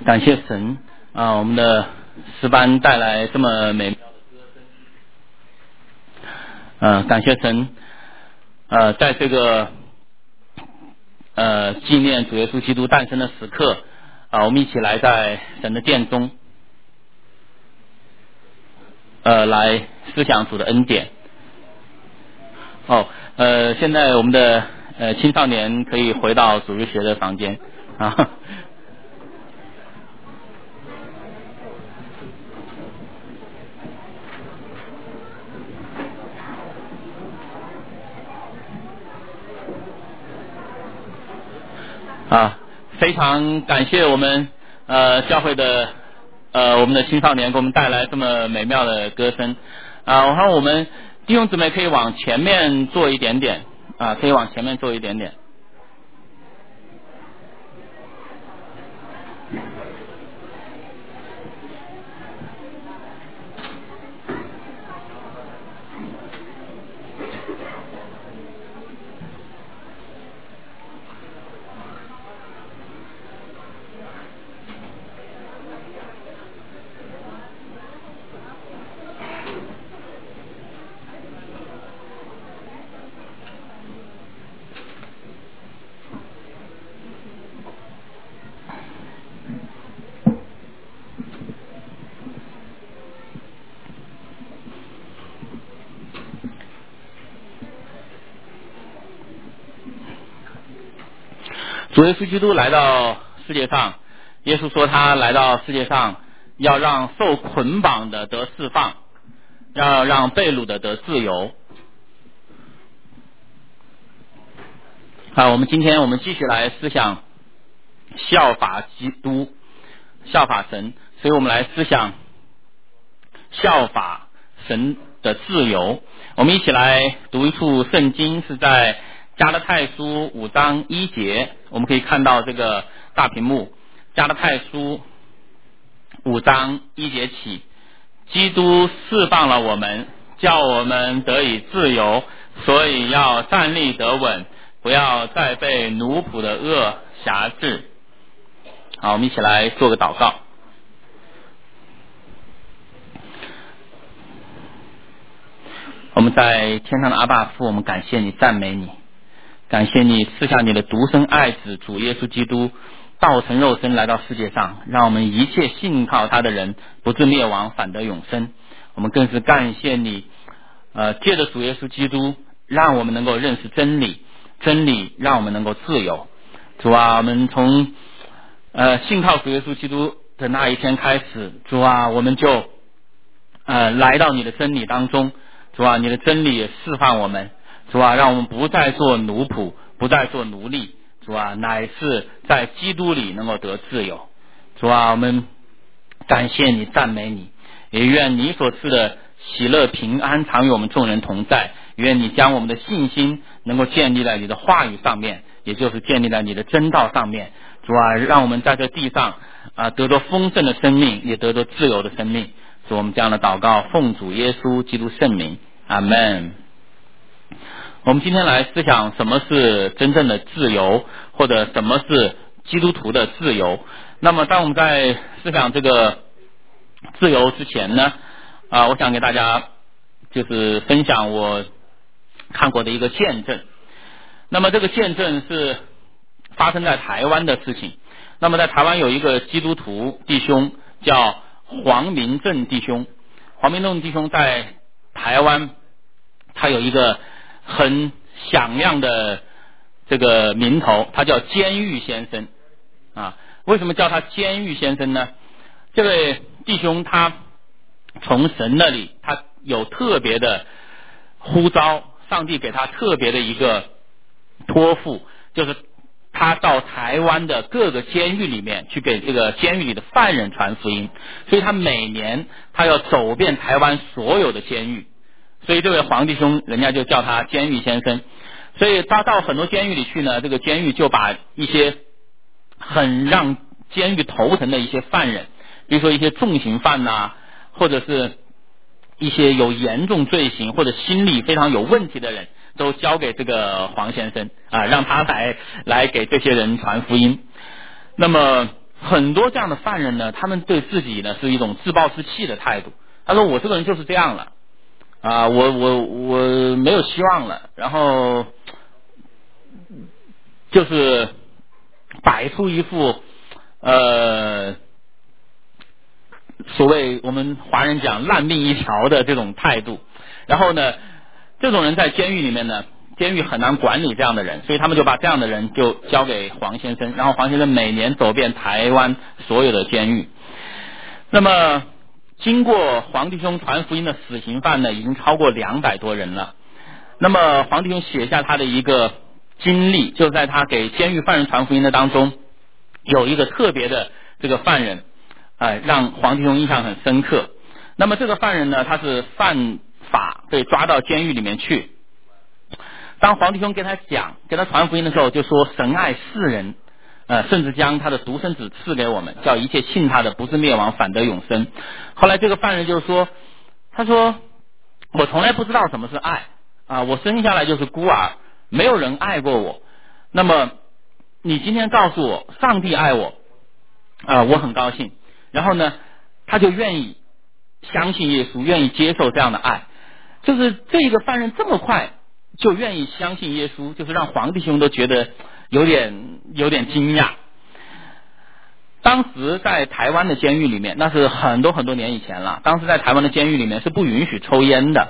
感谢神我们的诗班带来这么美妙的歌声。感谢神在这个纪念主耶稣基督诞生的时刻我们一起来在神的殿中来思想主的恩典。现在我们的青少年可以回到主日学的房间啊。非常感谢我们教会的我们的青少年给我们带来这么美妙的歌声我看我们弟兄姊妹可以往前面坐一点点可以往前面坐一点点。主耶稣基督来到世界上，耶稣说他来到世界上要让受捆绑的得释放，要让被掳的得自由。我们今天继续来思想效法基督，效法神，所以我们来思想效法神的自由。我们一起来读一处圣经，是在加拉太书5章1节，我们可以看到这个大屏幕。加拉太书5章1节起，基督释放了我们，叫我们得以自由，所以要站立得稳，不要再被奴仆的恶辖制。好，我们一起来做个祷告。我们在天上的阿爸父，我们感谢你，赞美你，感谢你赐下你的独生爱子主耶稣基督道成肉身来到世界上，让我们一切信靠他的人不至灭亡，反得永生。我们更是感谢你借着主耶稣基督让我们能够认识真理，真理让我们能够自由。主啊，我们从信靠主耶稣基督的那一天开始，主啊，我们就来到你的真理当中。主啊，你的真理也释放我们，主啊，让我们不再做奴仆，不再做奴隶，主啊，乃是在基督里能够得自由。主啊，我们感谢你，赞美你，也愿你所赐的喜乐平安常与我们众人同在。愿你将我们的信心能够建立在你的话语上面，也就是建立在你的真道上面。主啊，让我们在这地上得着丰盛的生命，也得着自由的生命。主，我们这样的祷告奉主耶稣基督圣名，阿们。我们今天来思想什么是真正的自由，或者什么是基督徒的自由。那么当我们在思想这个自由之前呢我想给大家就是分享我看过的一个见证。那么这个见证是发生在台湾的事情。那么在台湾有一个基督徒弟兄叫黄明正弟兄。黄明正弟兄在台湾他有一个很响亮的这个名头，他叫监狱先生为什么叫他监狱先生呢？这位弟兄他从神那里他有特别的呼召，上帝给他特别的一个托付，就是他到台湾的各个监狱里面去给这个监狱里的犯人传福音，所以他每年他要走遍台湾所有的监狱，所以这位黄弟兄人家就叫他监狱先生。所以他到很多监狱里去呢，这个监狱就把一些很让监狱头疼的一些犯人，比如说一些重刑犯或者是一些有严重罪行或者心理非常有问题的人，都交给这个黄先生让他来给这些人传福音。那么很多这样的犯人呢，他们对自己呢是一种自暴自弃的态度。他说我这个人就是这样了啊，我没有希望了，然后就是摆出一副所谓我们华人讲烂命一条的这种态度。然后呢，这种人在监狱里面呢，监狱很难管理这样的人，所以他们就把这样的人就交给黄先生，然后黄先生每年走遍台湾所有的监狱。那么经过黄弟兄传福音的死刑犯呢，已经超过200多人了。那么黄弟兄写下他的一个经历，就在他给监狱犯人传福音的当中，有一个特别的这个犯人让黄弟兄印象很深刻。那么这个犯人呢，他是犯法被抓到监狱里面去。当黄弟兄给他传福音的时候，就说神爱世人，甚至将他的独生子赐给我们，叫一切信他的不是灭亡，反得永生。后来这个犯人就说，他说我从来不知道什么是爱啊，我生下来就是孤儿，没有人爱过我。那么你今天告诉我上帝爱我我很高兴。然后呢，他就愿意相信耶稣，愿意接受这样的爱。就是这个犯人这么快就愿意相信耶稣，就是让黄弟兄都觉得有点惊讶。当时在台湾的监狱里面，那是很多很多年以前了，当时在台湾的监狱里面是不允许抽烟的，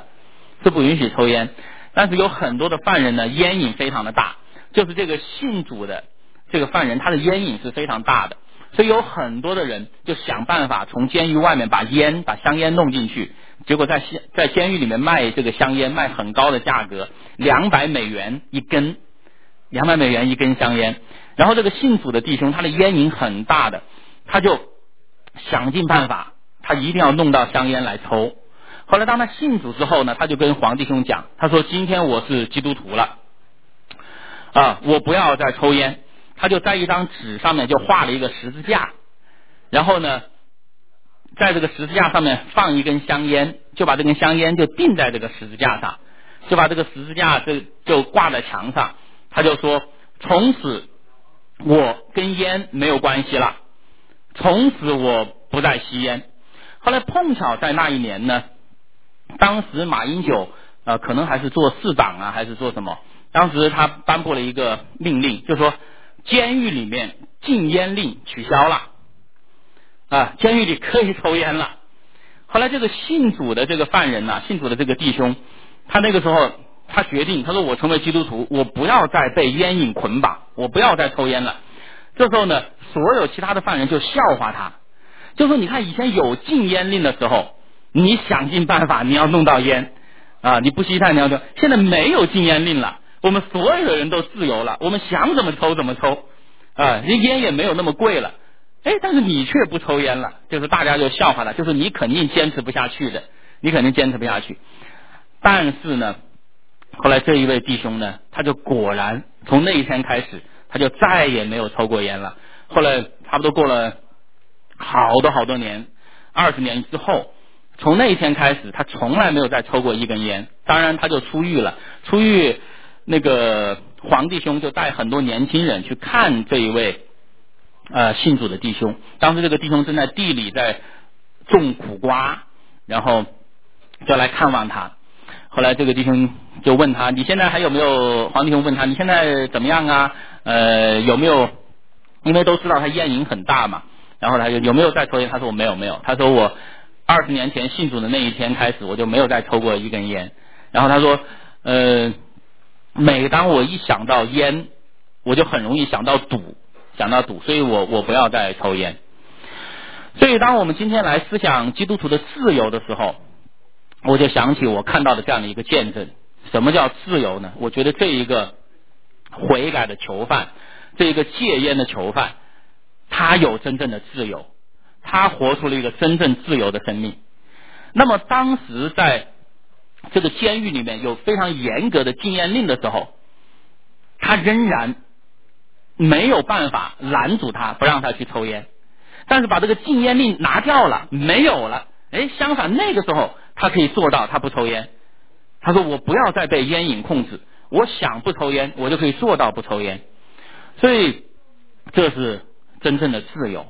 但是有很多的犯人呢，烟瘾非常的大，就是这个信主的这个犯人，他的烟瘾是非常大的，所以有很多的人就想办法从监狱外面把香烟弄进去，结果在监狱里面卖这个香烟，卖很高的价格，$200一根，$200一根香烟。然后这个信主的弟兄，他的烟瘾很大的，他就想尽办法，他一定要弄到香烟来抽。后来当他信主之后呢，他就跟黄弟兄讲，他说今天我是基督徒了我不要再抽烟。他就在一张纸上面就画了一个十字架，然后呢在这个十字架上面放一根香烟，就把这根香烟就钉在这个十字架上，就把这个十字架就挂在墙上。他就说从此我跟烟没有关系了，从此我不再吸烟。后来碰巧在那一年呢，当时马英九可能还是做市长还是做什么，当时他颁布了一个命令，就说监狱里面禁烟令取消了监狱里可以抽烟了。后来这个信主的这个犯人信主的这个弟兄，他那个时候他决定，他说我成为基督徒，我不要再被烟瘾捆绑，我不要再抽烟了。这时候呢，所有其他的犯人就笑话他，就说你看以前有禁烟令的时候，你想尽办法你要弄到烟你不吸炭你要抽，现在没有禁烟令了，我们所有的人都自由了，我们想怎么抽怎么抽烟也没有那么贵了，但是你却不抽烟了，就是大家就笑话他，就是你肯定坚持不下去的，但是呢后来这一位弟兄呢，他就果然从那一天开始他就再也没有抽过烟了。后来差不多过了好多年，20年之后，从那一天开始他从来没有再抽过一根烟。当然他就出狱了，那个黄弟兄就带很多年轻人去看这一位信主的弟兄。当时这个弟兄正在地里在种苦瓜，然后就来看望他。后来这个弟兄就问他，你现在还有没有，黄弟兄问他你现在怎么样有没有，因为都知道他烟瘾很大嘛，然后他就有没有再抽烟，他说我没有，他说我20年前信主的那一天开始我就没有再抽过一根烟。然后他说每当我一想到烟，我就很容易想到赌，所以我不要再抽烟。所以当我们今天来思想基督徒的自由的时候，我就想起我看到的这样的一个见证。什么叫自由呢？我觉得这一个悔改的囚犯，这一个戒烟的囚犯，他有真正的自由，他活出了一个真正自由的生命。那么当时在这个监狱里面有非常严格的禁烟令的时候，他仍然没有办法拦阻他，不让他去抽烟。但是把这个禁烟令拿掉了，没有了，相反那个时候他可以做到他不抽烟。他说我不要再被烟瘾控制，我想不抽烟我就可以做到不抽烟。所以这是真正的自由。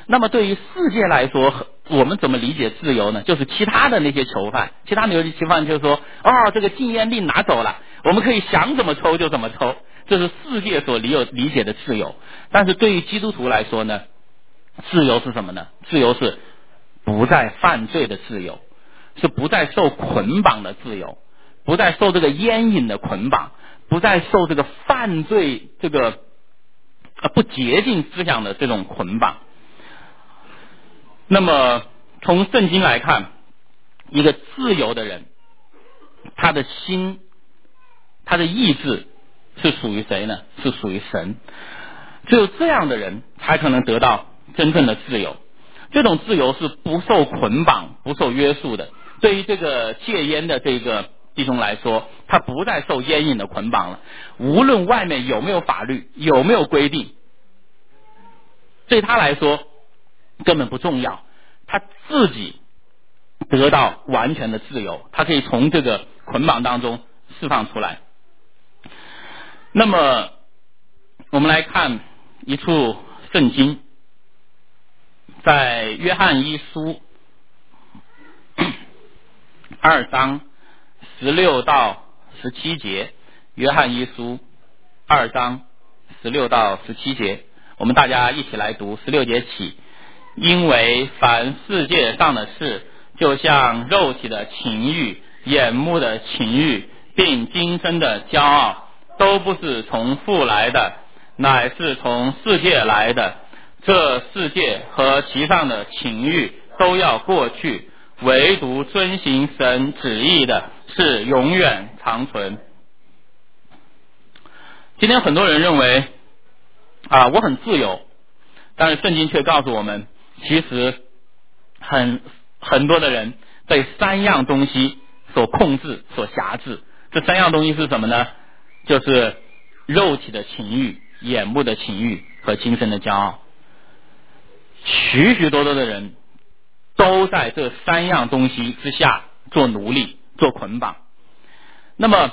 那么对于世界来说，我们怎么理解自由呢？就是其他的那些囚犯，其他的囚犯就是说，这个禁烟令拿走了，我们可以想怎么抽就怎么抽，这是世界所理解的自由。但是对于基督徒来说呢，自由是什么呢？自由是不再犯罪的自由，是不再受捆绑的自由，不再受这个烟瘾的捆绑，不再受这个犯罪这个不洁净思想的这种捆绑。那么从圣经来看，一个自由的人，他的心他的意志是属于谁呢？是属于神。只有这样的人才可能得到真正的自由。这种自由是不受捆绑不受约束的。对于这个戒烟的这个弟兄来说，他不再受烟瘾的捆绑了，无论外面有没有法律有没有规定，对他来说根本不重要，他自己得到完全的自由，他可以从这个捆绑当中释放出来。那么我们来看一处圣经，在约翰一书2章16到17节，约翰一书2章16到17节，我们大家一起来读16节起。因为凡世界上的事，就像肉体的情欲、眼目的情欲，并今生的骄傲，都不是从父来的，乃是从世界来的。这世界和其上的情欲都要过去，唯独遵行神旨意的是永远长存。今天很多人认为我很自由，但是圣经却告诉我们，其实很多的人被3样东西所控制所辖制。这3样东西是什么呢？就是肉体的情欲、眼目的情欲和今生的骄傲。许许多多的人都在这3样东西之下做奴隶、做捆绑。那么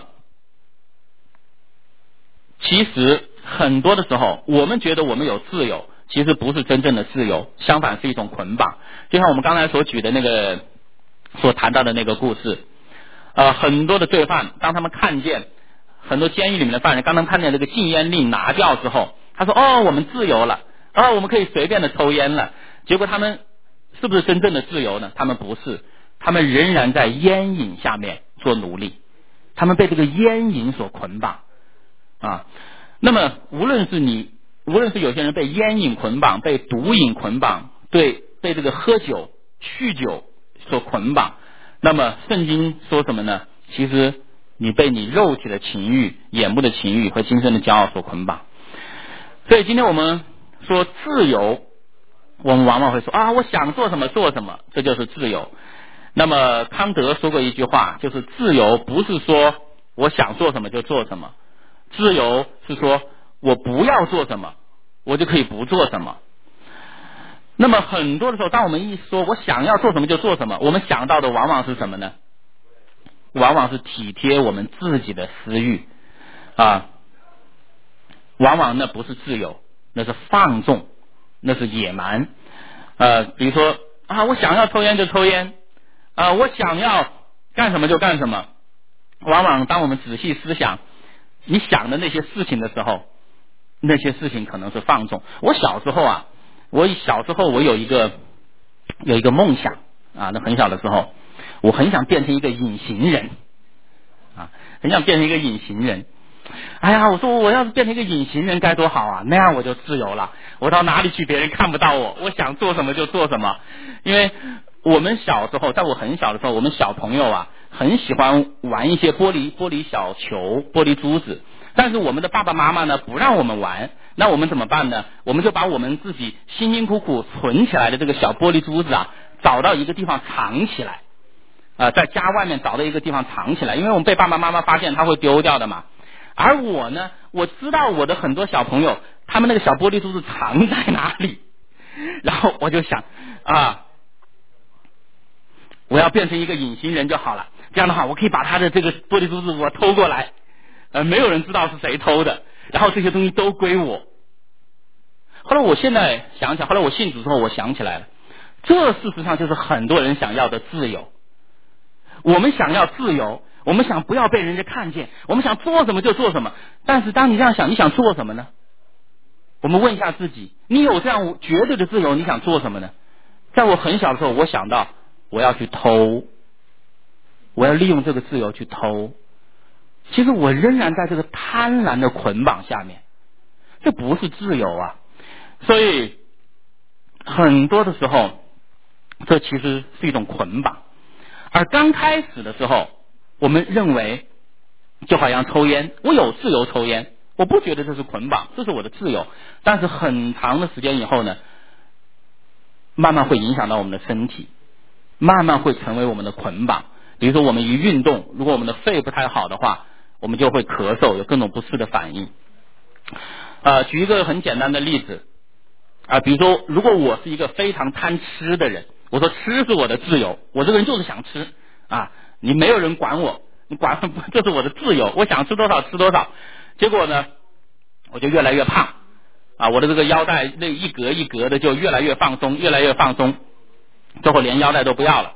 其实很多的时候，我们觉得我们有自由，其实不是真正的自由，相反是一种捆绑。就像我们刚才所举的那个所谈到的那个故事，很多的罪犯，当他们看见很多监狱里面的犯人，刚刚看见这个禁烟令拿掉之后，他说我们自由了，我们可以随便的抽烟了。结果他们是不是真正的自由呢？他们不是，他们仍然在烟瘾下面做奴隶，他们被这个烟瘾所捆绑那么无论是有些人被烟瘾捆绑，被毒瘾捆绑，被这个喝酒酗酒所捆绑，那么圣经说什么呢？其实你被你肉体的情欲、眼目的情欲和今生的骄傲所捆绑。所以今天我们说自由，我们往往会说我想做什么做什么，这就是自由。那么康德说过一句话，就是自由不是说我想做什么就做什么，自由是说我不要做什么，我就可以不做什么。那么很多的时候，当我们一说我想要做什么就做什么，我们想到的往往是什么呢？往往是体贴我们自己的私欲往往那不是自由，那是放纵，那是野蛮。比如说我想要抽烟就抽烟我想要干什么就干什么。往往当我们仔细思想你想的那些事情的时候，那些事情可能是放纵。我小时候我有一个梦想那很小的时候，我很想变成一个隐形人很想变成一个隐形人。我说我要是变成一个隐形人该多好那样我就自由了，我到哪里去别人看不到我，我想做什么就做什么。因为我们小时候，在我很小的时候，我们小朋友很喜欢玩一些玻璃小球、玻璃珠子，但是我们的爸爸妈妈呢不让我们玩，那我们怎么办呢？我们就把我们自己辛辛苦苦存起来的这个小玻璃珠子找到一个地方藏起来在家外面找到一个地方藏起来，因为我们被爸爸妈妈发现他会丢掉的嘛。而我呢，我知道我的很多小朋友他们那个小玻璃珠子藏在哪里，然后我就想我要变成一个隐形人就好了，这样的话我可以把他的这个玻璃珠子我偷过来没有人知道是谁偷的，然后这些东西都归我。 后来我现在想起来，后来我信主之后，我想起来了，这事实上就是很多人想要的自由。我们想要自由，我们想不要被人家看见，我们想做什么就做什么。但是当你这样想，你想做什么呢？我们问一下自己，你有这样绝对的自由，你想做什么呢？在我很小的时候，我想到我要去偷，我要利用这个自由去偷。其实我仍然在这个贪婪的捆绑下面，这不是自由啊。所以很多的时候，这其实是一种捆绑。而刚开始的时候，我们认为就好像抽烟，我有自由抽烟，我不觉得这是捆绑，这是我的自由。但是很长的时间以后呢，慢慢会影响到我们的身体，慢慢会成为我们的捆绑。比如说我们一运动，如果我们的肺不太好的话，我们就会咳嗽，有各种不适的反应。举一个很简单的例子比如说如果我是一个非常贪吃的人，我说吃是我的自由，我这个人就是想吃你没有人管我，你管这是我的自由，我想吃多少吃多少。结果呢，我就越来越胖我的这个腰带那一格一格的就越来越放松，越来越放松，最后连腰带都不要了。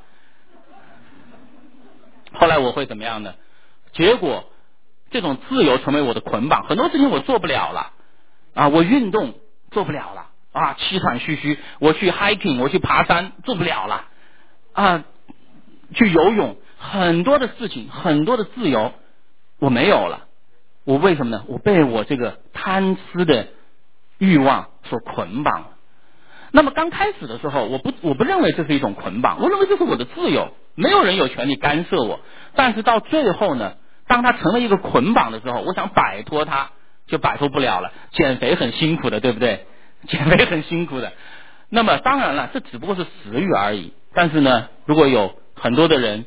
后来我会怎么样呢？结果这种自由成为我的捆绑，很多事情我做不了了我运动做不了了气喘吁吁，我去 hiking 我去爬山做不了了去游泳，很多的事情很多的自由我没有了。我为什么呢？我被我这个贪吃的欲望所捆绑了。那么刚开始的时候，我不认为这是一种捆绑，我认为这是我的自由，没有人有权利干涉我。但是到最后呢，当它成为一个捆绑的时候，我想摆脱它就摆脱不了了。减肥很辛苦的，对不对？减肥很辛苦的。那么当然了，这只不过是食欲而已。但是呢，如果有很多的人，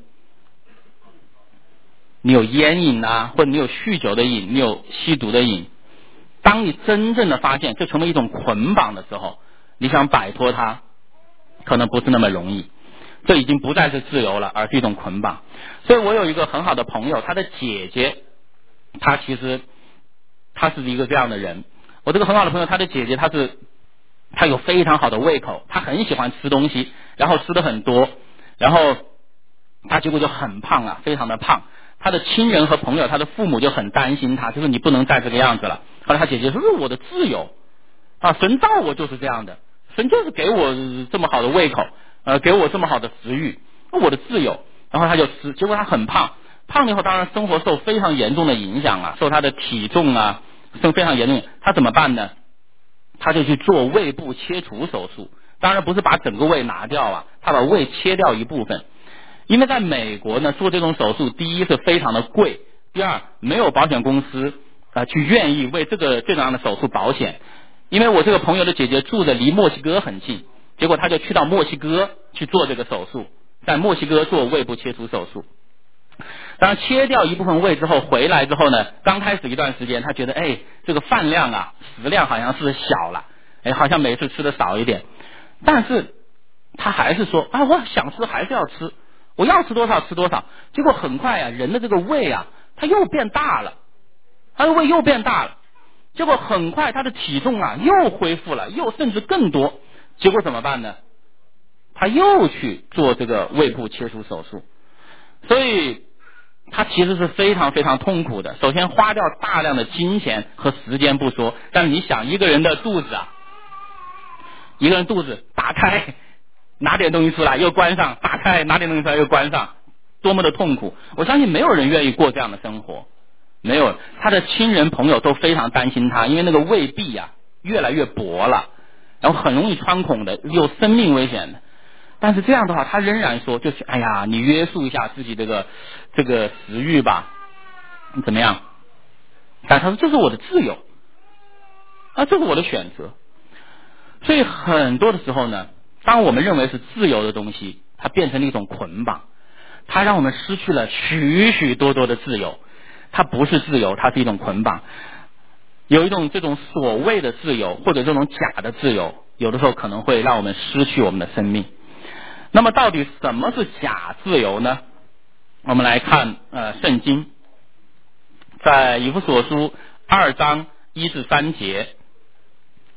你有烟瘾或者你有酗酒的瘾，你有吸毒的瘾，当你真正的发现这成为一种捆绑的时候，你想摆脱它可能不是那么容易，这已经不再是自由了，而是一种捆绑。所以我有一个很好的朋友，他的姐姐他是一个这样的人。我这个很好的朋友，他的姐姐他有非常好的胃口，他很喜欢吃东西，然后吃的很多，然后他结果就很胖非常的胖。他的亲人和朋友，他的父母就很担心他，就是你不能再这个样子了。后来他姐姐说，这是我的自由神造我就是这样的，神就是给我这么好的胃口给我这么好的食欲，我的自由。然后他就吃，结果他很胖，胖了以后当然生活受非常严重的影响受他的体重受非常严重。他怎么办呢？他就去做胃部切除手术，当然不是把整个胃拿掉他把胃切掉一部分。因为在美国呢，做这种手术，第一是非常的贵，第二没有保险公司去愿意为这样的手术保险。因为我这个朋友的姐姐住的离墨西哥很近，结果他就去到墨西哥去做这个手术，在墨西哥做胃部切除手术。当然切掉一部分胃之后回来之后呢，刚开始一段时间他觉得这个饭量食量好像是小了好像每次吃的少一点，但是他还是说我想吃还是要吃，我要吃多少吃多少。结果很快人的这个胃它又变大了，他的胃又变大了，结果很快他的体重又恢复了，又甚至更多。结果怎么办呢？他又去做这个胃部切除手术。所以他其实是非常非常痛苦的。首先花掉大量的金钱和时间不说，但是你想一个人的肚子一个人肚子打开拿点东西出来又关上，打开拿点东西出来又关上，多么的痛苦。我相信没有人愿意过这样的生活，没有。他的亲人朋友都非常担心他，因为那个胃壁越来越薄了，然后很容易穿孔的，有生命危险的。但是这样的话他仍然说就是你约束一下自己这个食欲吧，你怎么样？但他说这是我的自由这是我的选择。所以很多的时候呢，当我们认为是自由的东西，它变成了一种捆绑，它让我们失去了许许多多的自由。它不是自由，它是一种捆绑。有一种这种所谓的自由或者这种假的自由，有的时候可能会让我们失去我们的生命。那么到底什么是假自由呢？我们来看圣经，在以弗所书2章1至3节，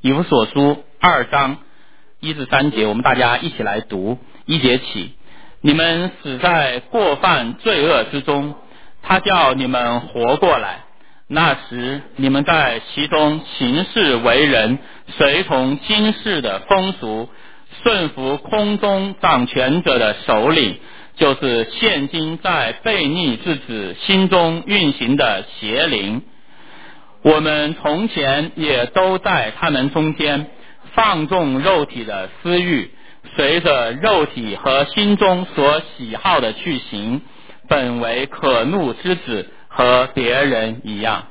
以弗所书2章1至3节，我们大家一起来读。1节起，你们死在过犯罪恶之中，他叫你们活过来。那时你们在其中行事为人，随从今世的风俗，顺服空中掌权者的首领，就是现今在悖逆之子心中运行的邪灵。我们从前也都在他们中间，放纵肉体的私欲，随着肉体和心中所喜好的去行，本为可怒之子，和别人一样。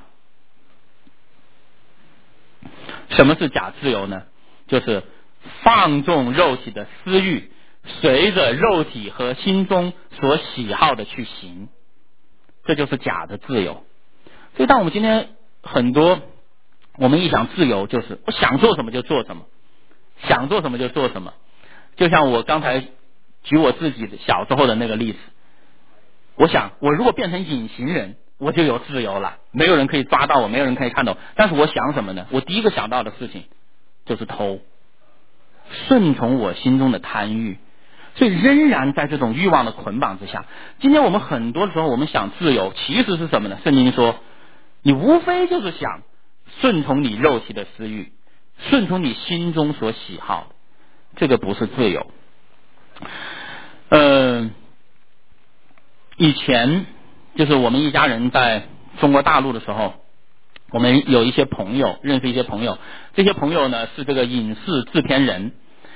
什么是假自由呢？就是放纵肉体的私欲，随着肉体和心中所喜好的去行，这就是假的自由。所以当我们今天很多，我们一想自由就是我想做什么就做什么，想做什么就做什么。就像我刚才举我自己的小时候的那个例子，我想我如果变成隐形人，我就有自由了，没有人可以抓到我，没有人可以看到我。但是我想什么呢？我第一个想到的事情就是偷，顺从我心中的贪欲。所以仍然在这种欲望的捆绑之下。今天我们很多时候我们想自由，其实是什么呢？圣经说你无非就是想顺从你肉体的私欲，顺从你心中所喜好的，这个不是自由。以前就是我们一家人在中国大陆的时候，我们有一些朋友，认识一些朋友，这些朋友呢是这个影视制片人，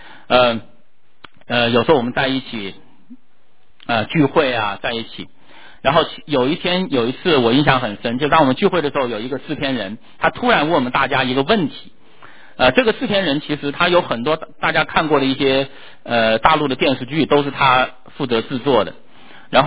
有时候我们在一起聚会啊，在一起。然后有一次我印象很深，就当我们聚会的时候，有一个制片人，他突然问我们大家一个问题。这个制片人其实他有很多大家看过的一些大陆的电视剧，都是他负责制作的。然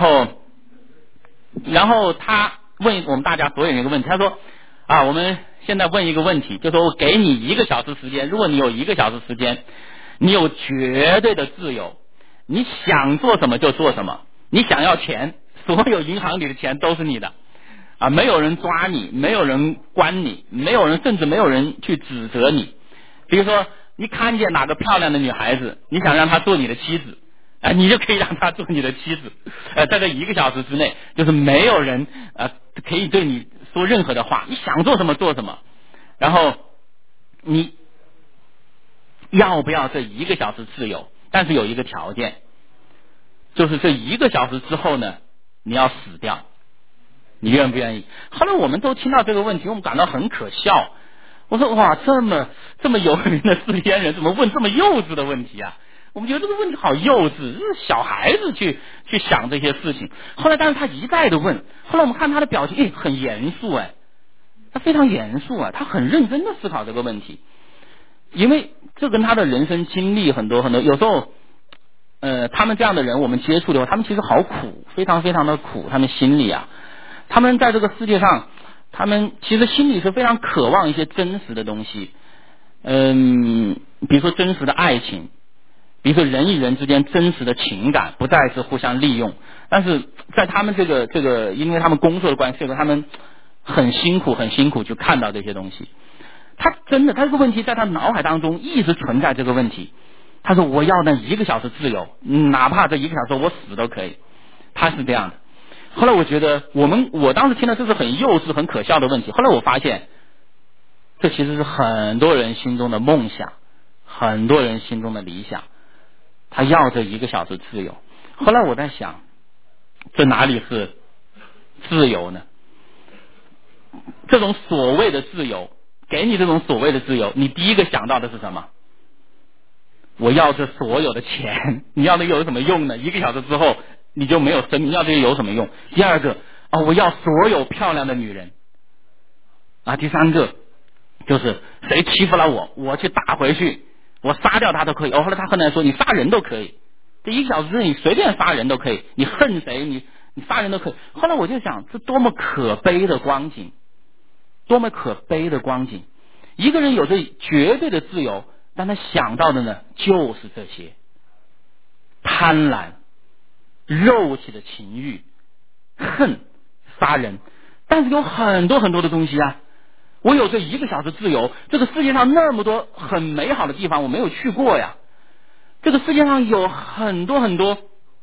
后他问我们大家所有人一个问题，他说我们现在问一个问题，就说我给你1个小时时间，如果你有1个小时时间，你有绝对的自由，你想做什么就做什么，你想要钱，所有银行里的钱都是你的没有人抓你，没有人关你，甚至没有人去指责你。比如说你看见哪个漂亮的女孩子，你想让她做你的妻子你就可以让她做你的妻子在这1个小时之内，就是没有人可以对你说任何的话，你想做什么做什么。然后你要不要这1个小时自由？但是有一个条件，就是这1个小时之后呢，你要死掉，你愿不愿意？后来我们都听到这个问题，我们感到很可笑。我说哇，这么有名的制片人怎么问这么幼稚的问题啊？我们觉得这个问题好幼稚，是小孩子去想这些事情。后来但是他一再的问，后来我们看他的表情很严肃他非常严肃他很认真的思考这个问题。因为这跟他的人生经历很多，有时候他们这样的人我们接触的话，他们其实好苦，非常非常的苦，他们心里他们在这个世界上，他们其实心里是非常渴望一些真实的东西，比如说真实的爱情，比如说人与人之间真实的情感，不再是互相利用。但是在他们这个因为他们工作的关系，他们很辛苦去看到这些东西。他这个问题在他脑海当中一直存在这个问题。他说我要那1个小时自由，哪怕这1个小时我死都可以。他是这样的。后来我觉得我当时听到这是很幼稚很可笑的问题，后来我发现这其实是很多人心中的梦想，很多人心中的理想，他要这1个小时自由。后来我在想，这哪里是自由呢？这种所谓的自由，给你这种所谓的自由，你第一个想到的是什么？我要这所有的钱，你要那个有什么用呢？1个小时之后你就没有生命，要这个有什么用？第二个我要所有漂亮的女人第三个就是谁欺负了我去打回去，我杀掉他都可以。后来他后来说你杀人都可以，这1个小时之内你随便杀人都可以，你恨谁你杀人都可以。后来我就想，这多么可悲的光景，多么可悲的光景。一个人有着绝对的自由，但他想到的呢就是这些贪婪、肉体的情欲、恨、杀人。但是有很多很多的东西我有这1个小时自由，这个世界上那么多很美好的地方我没有去过呀，这个世界上有很多很多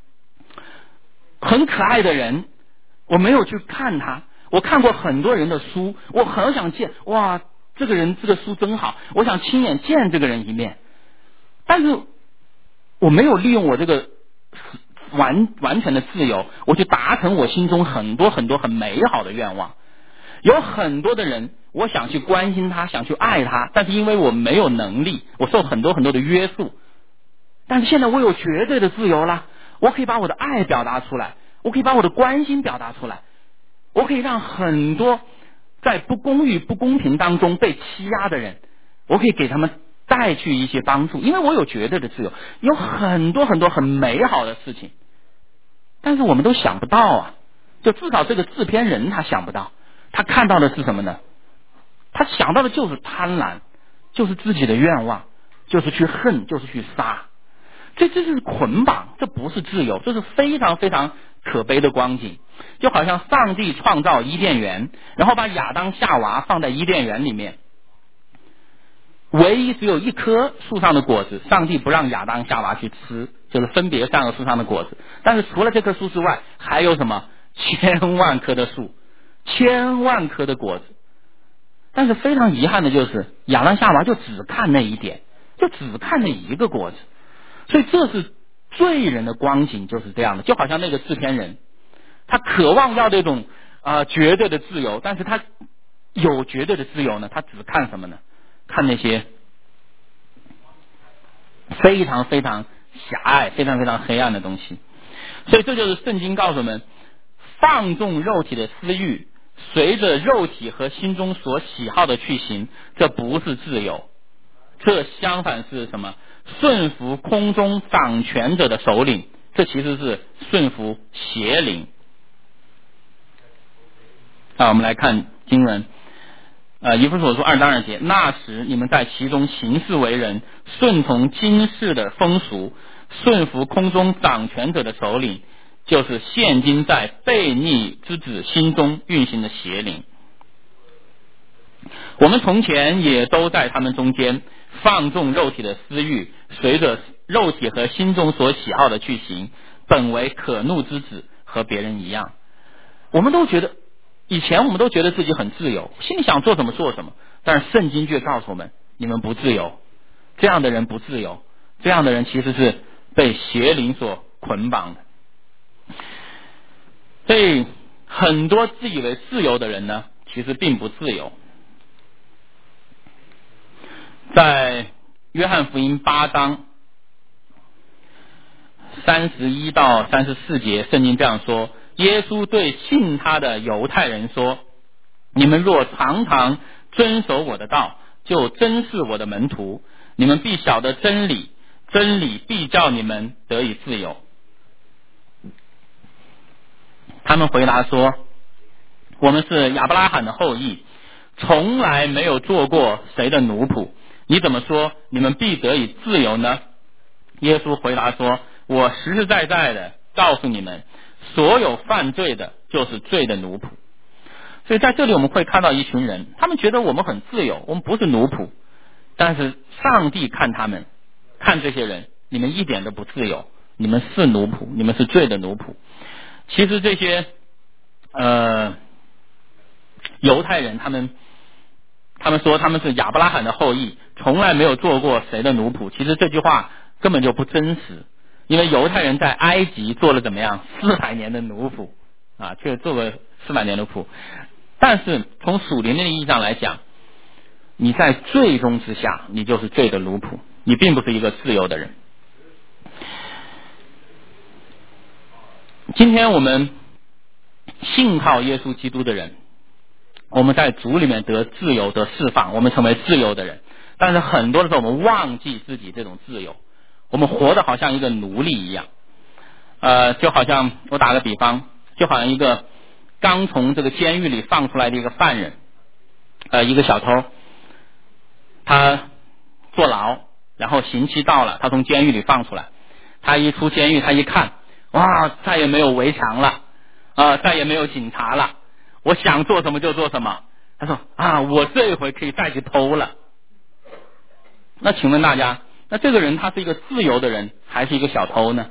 很可爱的人，我没有去看他，我看过很多人的书，我很想见，哇，这个人这个书真好，我想亲眼见这个人一面，但是我没有利用我这个完全的自由，我去达成我心中很多很多很美好的愿望。有很多的人，我想去关心他，想去爱他，但是因为我没有能力，我受很多很多的约束。但是现在我有绝对的自由了，我可以把我的爱表达出来，我可以把我的关心表达出来，我可以让很多在不公义不公平当中被欺压的人，我可以给他们带去一些帮助，因为我有绝对的自由，有很多很多很美好的事情，但是我们都想不到啊，就至少这个制片人他想不到，他看到的是什么呢？他想到的就是贪婪，就是自己的愿望，就是去恨，就是去杀，这是捆绑，这不是自由，这是非常非常可悲的光景。就好像上帝创造伊甸园，然后把亚当夏娃放在伊甸园里面，唯一只有一棵树上的果子，上帝不让亚当夏娃去吃，就是分别善恶树上的果子，但是除了这棵树之外还有什么千万棵的树，千万棵的果子。但是非常遗憾的就是亚当夏娃就只看那一点，就只看那一个果子，所以这是罪人的光景，就是这样的。就好像那个制片人，他渴望要这种绝对的自由，但是他有绝对的自由呢，他只看什么呢？看那些非常非常狭隘非常非常黑暗的东西。所以这就是圣经告诉我们，放纵肉体的私欲，随着肉体和心中所喜好的去行，这不是自由，这相反是什么？顺服空中掌权者的首领，这其实是顺服邪灵。我们来看经文，以弗所书2章2节，那时你们在其中行事为人，顺从今世的风俗，顺服空中掌权者的首领，就是现今在悖逆之子心中运行的邪灵。我们从前也都在他们中间，放纵肉体的私欲，随着肉体和心中所喜好的去行，本为可怒之子，和别人一样。我们都觉得以前我们都觉得自己很自由，心里想做什么做什么，但是圣经却告诉我们，你们不自由，这样的人不自由，这样的人其实是被邪灵所捆绑的。所以很多自以为自由的人呢，其实并不自由。在约翰福音8章31到34节，圣经这样说，耶稣对信他的犹太人说，你们若常常遵守我的道，就真是我的门徒，你们必晓得真理，真理必叫你们得以自由。他们回答说，我们是亚伯拉罕的后裔，从来没有做过谁的奴仆，你怎么说你们必得以自由呢？耶稣回答说，我实实在在的告诉你们，所有犯罪的就是罪的奴仆。所以在这里我们会看到一群人，他们觉得我们很自由，我们不是奴仆，但是上帝看他们，看这些人，你们一点都不自由，你们是奴仆，你们是罪的奴仆。其实这些犹太人他们说他们是亚伯拉罕的后裔，从来没有做过谁的奴仆，其实这句话根本就不真实，因为犹太人在埃及做了怎么样400年的奴仆却做了400年奴仆。但是从属灵的意义上来讲，你在罪中之下，你就是罪的奴仆，你并不是一个自由的人。今天我们信靠耶稣基督的人，我们在主里面得自由得释放，我们成为自由的人。但是很多的时候我们忘记自己这种自由，我们活得好像一个奴隶一样。就好像我打个比方，就好像一个刚从这个监狱里放出来的一个犯人，一个小偷，他坐牢，然后刑期到了，他从监狱里放出来，他一出监狱，他一看，哇，再也没有围墙了，再也没有警察了，我想做什么就做什么， 他说啊，我这一回可以再去偷了。那请问大家，那这个人他是一个自由的人还是一个小偷呢？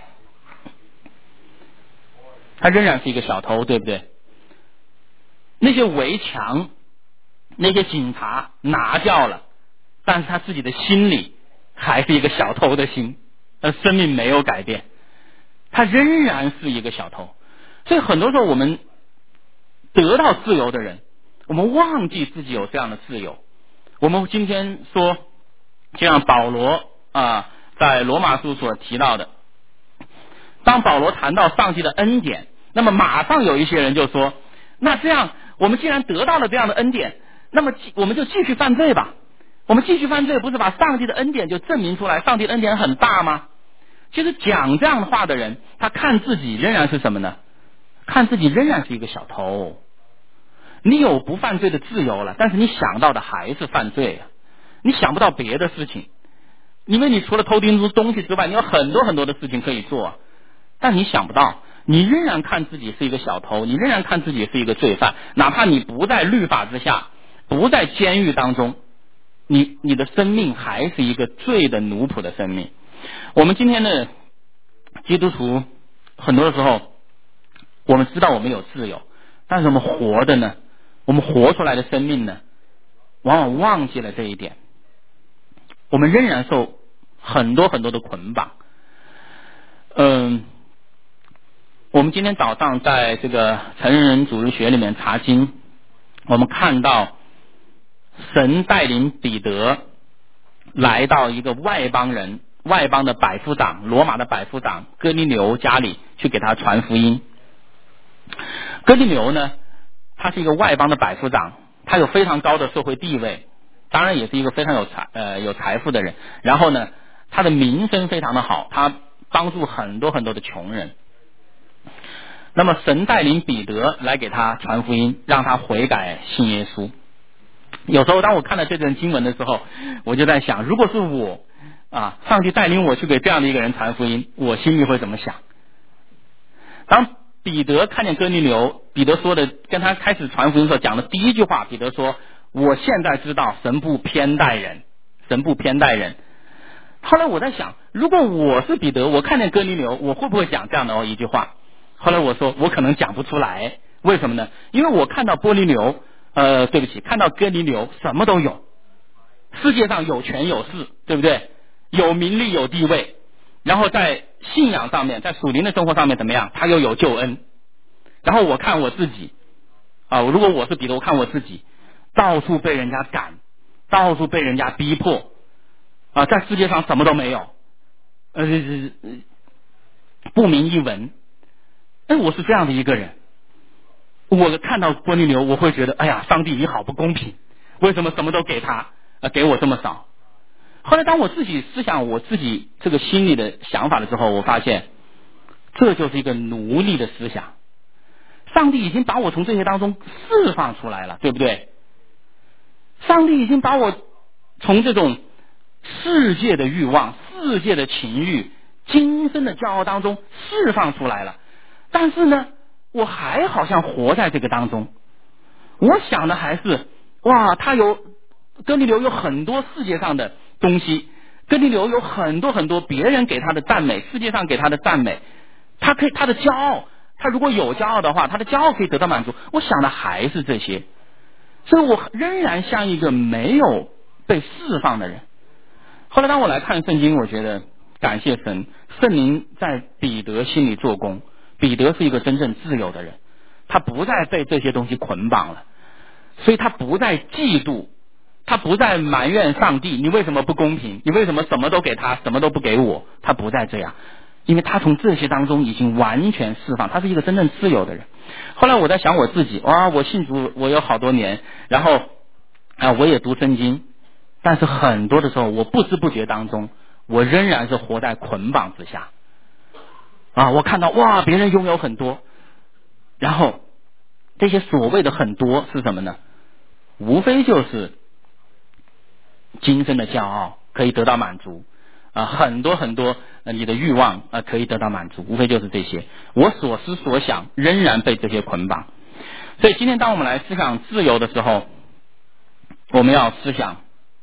他仍然是一个小偷，对不对？那些围墙，那些警察拿掉了，但是他自己的心里还是一个小偷的心，生命没有改变，他仍然是一个小偷。所以很多时候我们得到自由的人，我们忘记自己有这样的自由。我们今天说，就像保罗在罗马书所提到的，当保罗谈到上帝的恩典，那么马上有一些人就说，那这样我们既然得到了这样的恩典，那么我们就继续犯罪吧。我们继续犯罪不是把上帝的恩典就证明出来，上帝的恩典很大吗？其实讲这样的话的人，他看自己仍然是什么呢？看自己仍然是一个小偷。你有不犯罪的自由了，但是你想到的还是犯罪啊！你想不到别的事情，因为你除了偷听东西之外，你有很多很多的事情可以做，但你想不到，你仍然看自己是一个小偷，你仍然看自己是一个罪犯，哪怕你不在律法之下，不在监狱当中，你的生命还是一个罪的奴仆的生命。我们今天的基督徒很多的时候，我们知道我们有自由，但是我们活的呢？我们活出来的生命呢，往往忘记了这一点。我们仍然受很多很多的捆绑。我们今天早上在这个成人主日学里面查经，我们看到神带领彼得来到一个外邦的百夫长，罗马的百夫长哥尼流家里去给他传福音。哥尼流呢，他是一个外邦的百夫长，他有非常高的社会地位，当然也是一个非常有财富的人。然后呢，他的名声非常的好，他帮助很多很多的穷人。那么神带领彼得来给他传福音，让他悔改信耶稣。有时候当我看到这段经文的时候，我就在想，如果是我上帝带领我去给这样的一个人传福音，我心里会怎么想？当彼得看见哥尼流，彼得说的跟他开始传福音的时候讲的第一句话，彼得说，我现在知道神不偏待人，神不偏待人。后来我在想，如果我是彼得，我看见哥尼流，我会不会讲这样的一句话？后来我说我可能讲不出来。为什么呢？因为我看到看到哥尼流什么都有，世界上有权有势，对不对？有名利有地位，然后在信仰上面，在属灵的生活上面怎么样？他又有救恩。然后我看我自己如果我是彼得，我看我自己到处被人家赶，到处被人家逼迫在世界上什么都没有，不明一文。我是这样的一个人。我看到哥尼流，我会觉得，哎呀，上帝你好不公平，为什么什么都给他，给我这么少？后来当我自己思想我自己这个心里的想法的时候，我发现这就是一个奴隶的思想。上帝已经把我从这些当中释放出来了，对不对？上帝已经把我从这种世界的欲望、世界的情欲、今生的骄傲当中释放出来了，但是呢，我还好像活在这个当中。我想的还是，哥尼流有很多世界上的东西，哥尼流有很多很多别人给他的赞美，世界上给他的赞美，他的骄傲，他如果有骄傲的话，他的骄傲可以得到满足。我想的还是这些，所以我仍然像一个没有被释放的人。后来当我来看圣经，我觉得感谢神，圣灵在彼得心里做工，彼得是一个真正自由的人，他不再被这些东西捆绑了，所以他不再嫉妒，他不再埋怨上帝，你为什么不公平？你为什么什么都给他，什么都不给我？他不再这样，因为他从这些当中已经完全释放，他是一个真正自由的人。后来我在想我自己，我信主我有好多年，然后我也读圣经，但是很多的时候我不知不觉当中，我仍然是活在捆绑之下。我看到别人拥有很多，然后这些所谓的很多是什么呢？无非就是今生的骄傲可以得到满足很多很多你的欲望可以得到满足，无非就是这些。我所思所想仍然被这些捆绑， 所以今天当我们来思想自由的时候，我们要思想，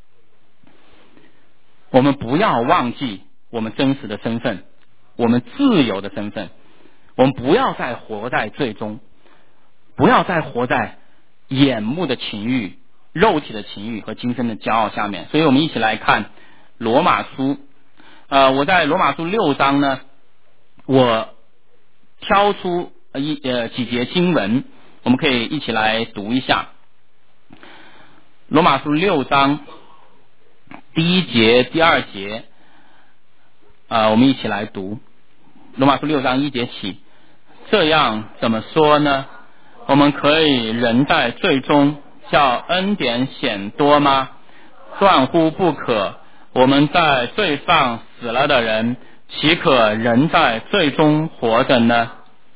我们不要忘记我们真实的身份，我们自由的身份。我们不要再活在罪中，不要再活在眼目的情欲、肉体的情欲和今生的骄傲下面。所以我们一起来看罗马书。我在罗马书6章呢，我挑出几节经文，我们可以一起来读一下。罗马书6章第1节、第2节，我们一起来读。罗马书6章1节起，这样怎么说呢？我们可以仍在罪中，叫恩典显多吗？断乎不可。我们在罪上死了的人，岂可仍在罪中活着呢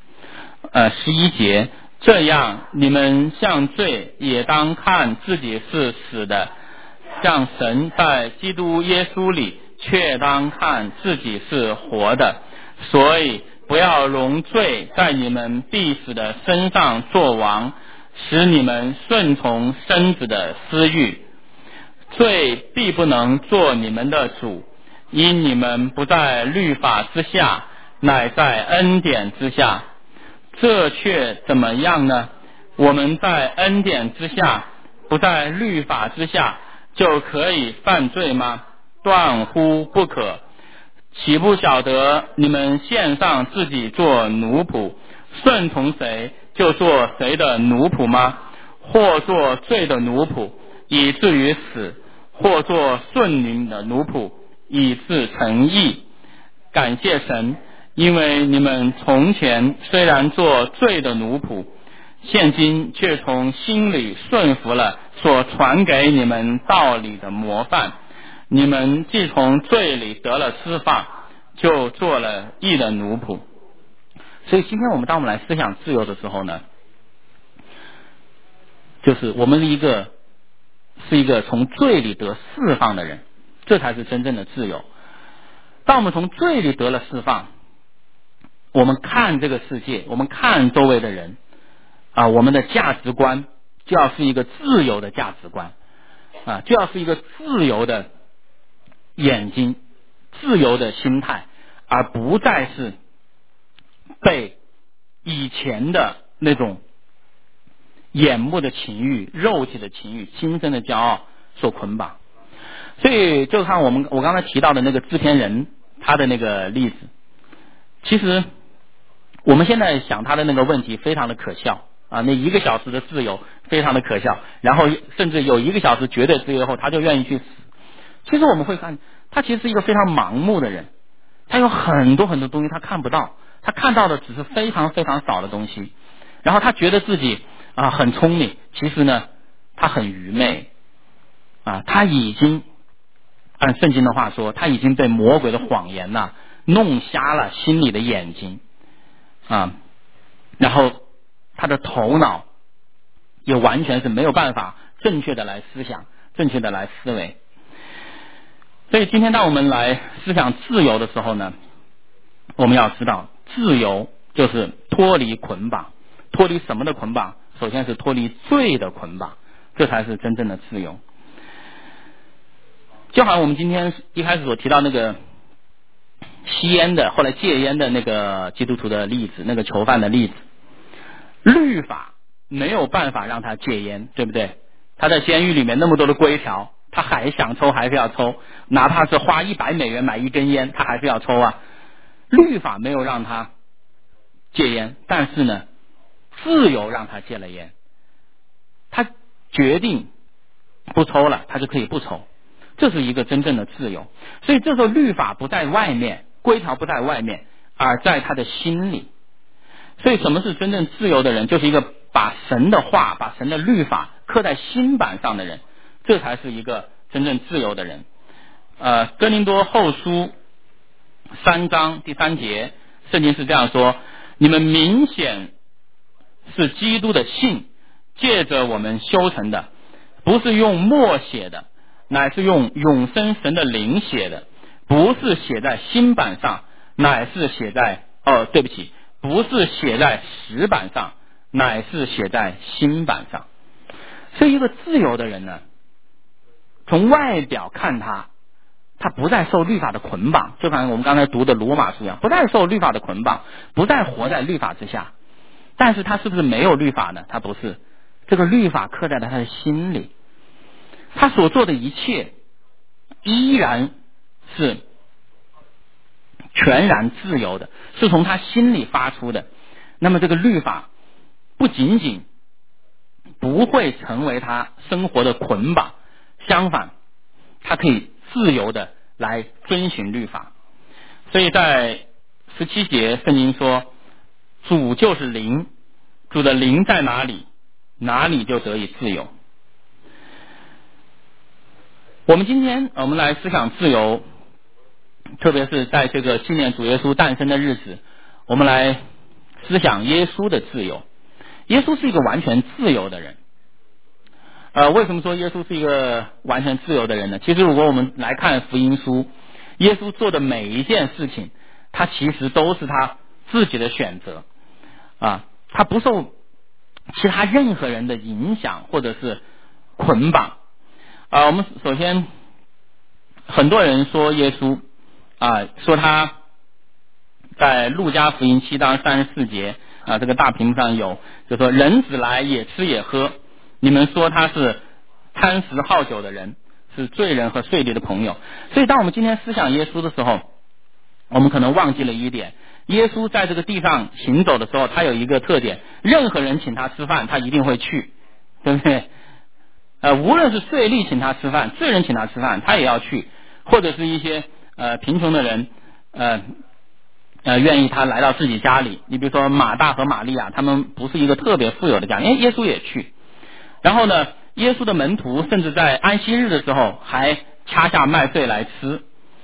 ？11节，这样你们向罪也当看自己是死的，像神在基督耶稣里却当看自己是活的。所以不要容罪在你们必死的身上作王，使你们顺从身子的私欲。罪必不能做你们的主，因你们不在律法之下，乃在恩典之下。这却怎么样呢？我们在恩典之下，不在律法之下，就可以犯罪吗？断乎不可。岂不晓得你们献上自己做奴仆，顺从谁就做谁的奴仆吗？或做罪的奴仆，以至于死；或做顺灵的奴仆，以致成义。感谢神，因为你们从前虽然做罪的奴仆，现今却从心里顺服了所传给你们道理的模范。你们既从罪里得了释放，就做了义的奴仆。所以今天当我们来思想自由的时候呢，就是我们是一个从罪里得释放的人，这才是真正的自由。当我们从罪里得了释放，我们看这个世界，我们看周围的人我们的价值观就要是一个自由的价值观就要是一个自由的眼睛、自由的心态，而不再是被以前的那种眼目的情欲、肉体的情欲、今生的骄傲所捆绑。所以就看我刚才提到的那个制片人他的那个例子，其实我们现在想他的那个问题非常的可笑那1个小时的自由非常的可笑，然后甚至有1个小时绝对自由后他就愿意去死。其实我们会看他其实是一个非常盲目的人，他有很多很多东西他看不到，他看到的只是非常非常少的东西，然后他觉得自己很聪明，其实呢他很愚昧他已经按圣经的话说，他已经被魔鬼的谎言弄瞎了心里的眼睛然后他的头脑也完全是没有办法正确的来思想，正确的来思维。所以今天当我们来思想自由的时候呢，我们要知道自由就是脱离捆绑。脱离什么的捆绑？首先是脱离罪的捆绑，这才是真正的自由。就好像我们今天一开始所提到那个吸烟的，后来戒烟的那个基督徒的例子，那个囚犯的例子，律法没有办法让他戒烟，对不对？他在监狱里面那么多的规条，他还想抽还是要抽，哪怕是花$100买1根烟，他还是要抽律法没有让他戒烟，但是呢自由让他戒了烟，他决定不抽了，他就可以不抽，这是一个真正的自由。所以这时候律法不在外面，规条不在外面，而在他的心里。所以什么是真正自由的人？就是一个把神的话、把神的律法刻在心板上的人，这才是一个真正自由的人。哥林多后书3章第3节，圣经是这样说：你们明显是基督的信借着我们修成的，不是用墨写的，乃是用永生神的灵写的，不是写在心板上，乃是写在不是写在石板上， 乃是写在心版上。所以一个自由的人呢，从外表看他不再受律法的捆绑，就像我们刚才读的罗马书一样，不再受律法的捆绑，不再活在律法之下。但是他是不是没有律法呢？他不是，这个律法刻在了他的心里，他所做的一切依然是全然自由的，是从他心里发出的。那么这个律法不仅仅不会成为他生活的捆绑，相反他可以自由的来遵循律法。所以在17节圣经说，主就是灵，主的灵在哪里，哪里就得以自由。我们今天我们来思想自由，特别是在这个纪念主耶稣诞生的日子，我们来思想耶稣的自由。耶稣是一个完全自由的人。为什么说耶稣是一个完全自由的人呢？其实如果我们来看福音书，耶稣做的每一件事情，他其实都是他自己的选择他不受其他任何人的影响或者是捆绑我们首先很多人说耶稣说他在路加福音7章34节这个大屏幕上有，就说人子来也吃也喝，你们说他是贪食好酒的人，是罪人和税吏的朋友。所以当我们今天思想耶稣的时候，我们可能忘记了一点，耶稣在这个地上行走的时候，他有一个特点，任何人请他吃饭他一定会去，对不对？无论是税吏请他吃饭，罪人请他吃饭他也要去，或者是一些贫穷的人愿意他来到自己家里。你比如说马大和玛利亚，他们不是一个特别富有的家，耶稣也去。然后呢，耶稣的门徒甚至在安息日的时候还掐下麦穗来吃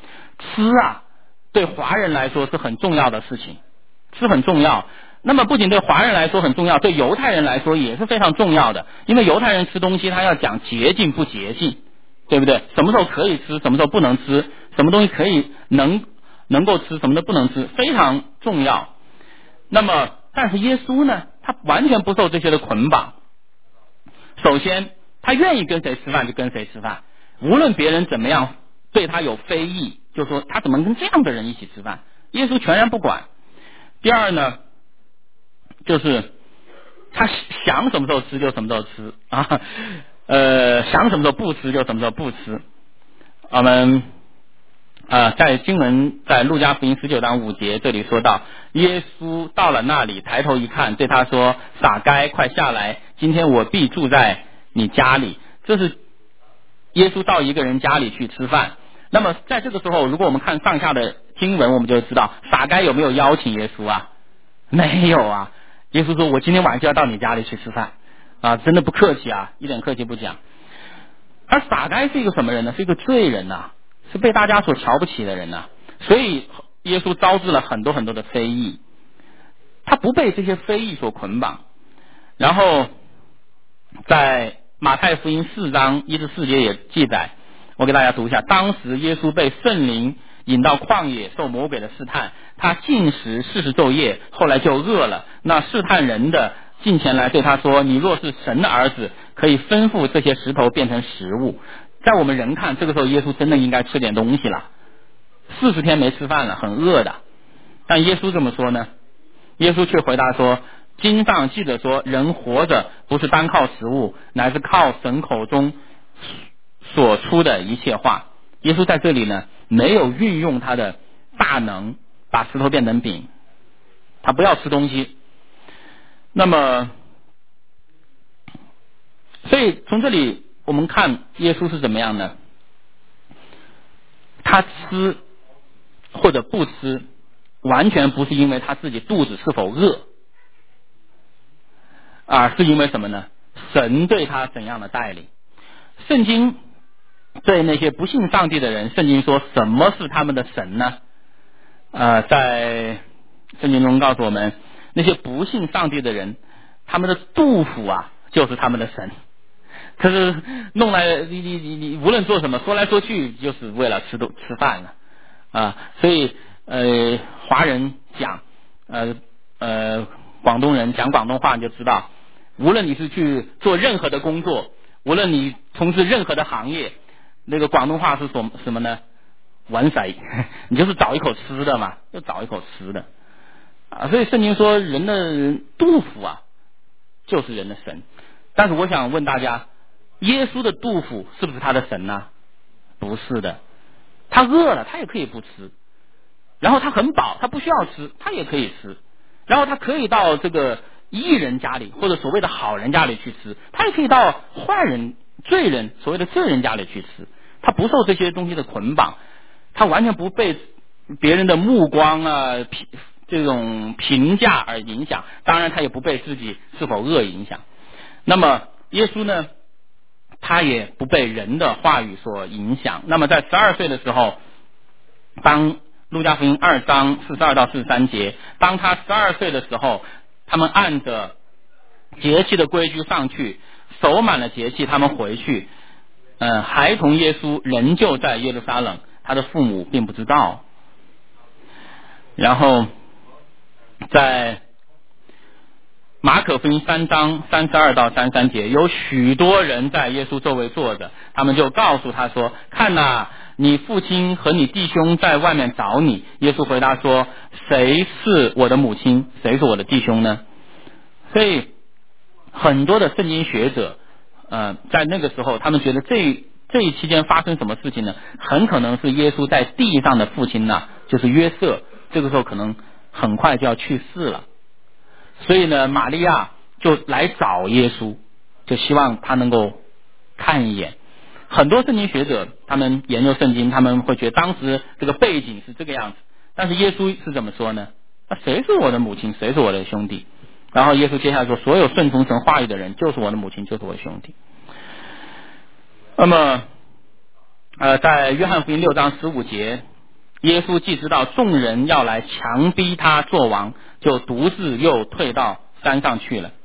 对华人来说是很重要的事情，是很重要。那么不仅对华人来说很重要，对犹太人来说也是非常重要的，因为犹太人吃东西他要讲洁净不洁净，对不对？什么时候可以吃，什么时候不能吃，什么东西可以能够吃，什么都不能吃，非常重要。那么但是耶稣呢，他完全不受这些的捆绑。首先他愿意跟谁吃饭就跟谁吃饭，无论别人怎么样对他有非议，就说他怎么跟这样的人一起吃饭，耶稣全然不管。第二呢，就是他想什么时候吃就什么时候吃想什么时候不吃就什么时候不吃。我们在经文在路加福音19章5节这里说到，耶稣到了那里，抬头一看，对他说，撒该，快下来，今天我必住在你家里。这是耶稣到一个人家里去吃饭。那么在这个时候，如果我们看上下的经文，我们就知道撒该有没有邀请耶稣啊？没有啊。耶稣说，我今天晚上就要到你家里去吃饭真的不客气一点客气不讲。而撒该是一个什么人呢？是一个罪人是被大家所瞧不起的人所以耶稣招致了很多很多的非议，他不被这些非议所捆绑。然后在马太福音4章1至4节也记载，我给大家读一下。当时耶稣被圣灵引到旷野，受魔鬼的试探，他禁食40昼夜，后来就饿了。那试探人的近前来对他说，你若是神的儿子，可以吩咐这些石头变成食物。在我们人看，这个时候耶稣真的应该吃点东西了，40天没吃饭了，很饿的。但耶稣这么说呢？耶稣却回答说，经上记着说，人活着不是单靠食物，乃是靠神口中所出的一切话。耶稣在这里呢，没有运用他的大能把石头变成饼，他不要吃东西。那么所以从这里我们看耶稣是怎么样呢？他吃或者不吃，完全不是因为他自己肚子是否饿，而是因为什么呢？神对他怎样的带领。圣经对那些不信上帝的人，圣经说什么是他们的神呢？在圣经中告诉我们，那些不信上帝的人，他们的肚腹就是他们的神。可是弄来你无论做什么，说来说去就是为了吃饭了所以华人讲广东人讲广东话你就知道，无论你是去做任何的工作，无论你从事任何的行业，那个广东话是什么呢？玩谁你就是找一口吃的嘛，就找一口吃的啊。所以圣经说人的杜甫啊就是人的神。但是我想问大家，耶稣的杜甫是不是他的神呢？不是的，他饿了他也可以不吃，然后他很饱他不需要吃他也可以吃，然后他可以到这个义人家里或者所谓的好人家里去吃，他也可以到坏人罪人所谓的罪人家里去吃，他不受这些东西的捆绑，他完全不被别人的目光啊这种评价而影响，当然他也不被自己是否恶影响。那么耶稣呢，他也不被人的话语所影响。那么在12岁的时候，当路加福音2章42到43节，当他12岁的时候，他们按着节期的规矩上去，守满了节期，他们回去，孩童耶稣仍旧在耶路撒冷，他的父母并不知道。然后在马可福音3章32到33节，有许多人在耶稣周围坐着，他们就告诉他说，看哪，你父亲和你弟兄在外面找你。耶稣回答说，谁是我的母亲，谁是我的弟兄呢？所以很多的圣经学者在那个时候他们觉得这一期间发生什么事情呢？很可能是耶稣在地上的父亲呢，就是约瑟，这个时候可能很快就要去世了。所以呢，玛利亚就来找耶稣，就希望他能够看一眼。很多圣经学者他们研究圣经，他们会觉得当时这个背景是这个样子，但是耶稣是怎么说呢？谁是我的母亲，谁是我的兄弟？然后耶稣接下来说，所有顺从神话语的人就是我的母亲，就是我的兄弟。那么在约翰福音6章15节，耶稣既知道众人要来强逼他做王，就独自又退到山上去了。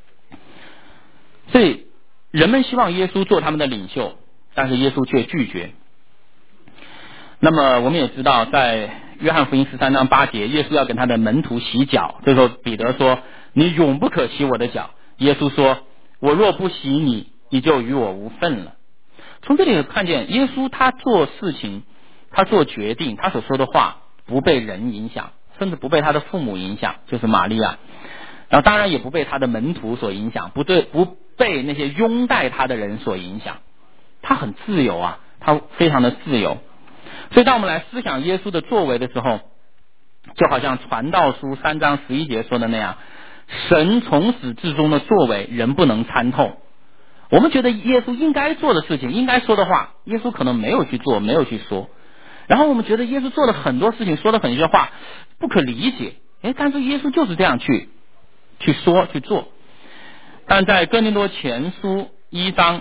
所以人们希望耶稣做他们的领袖，但是耶稣却拒绝。那么我们也知道，在约翰福音13章8节，耶稣要跟他的门徒洗脚，这时候彼得说，你永不可洗我的脚。耶稣说，我若不洗你，你就与我无分了。从这里看见耶稣他做事情，他做决定，他所说的话不被人影响，甚至不被他的父母影响，就是玛利亚，然后当然也不被他的门徒所影响，不被那些拥戴他的人所影响，他很自由啊，他非常的自由。所以当我们来思想耶稣的作为的时候，就好像传道书3章11节说的那样，神从始至终的作为人不能参透。我们觉得耶稣应该做的事情，应该说的话，耶稣可能没有去做，没有去说。然后我们觉得耶稣做了很多事情，说了很多话不可理解，但是耶稣就是这样去说去做。但在哥林多前书2章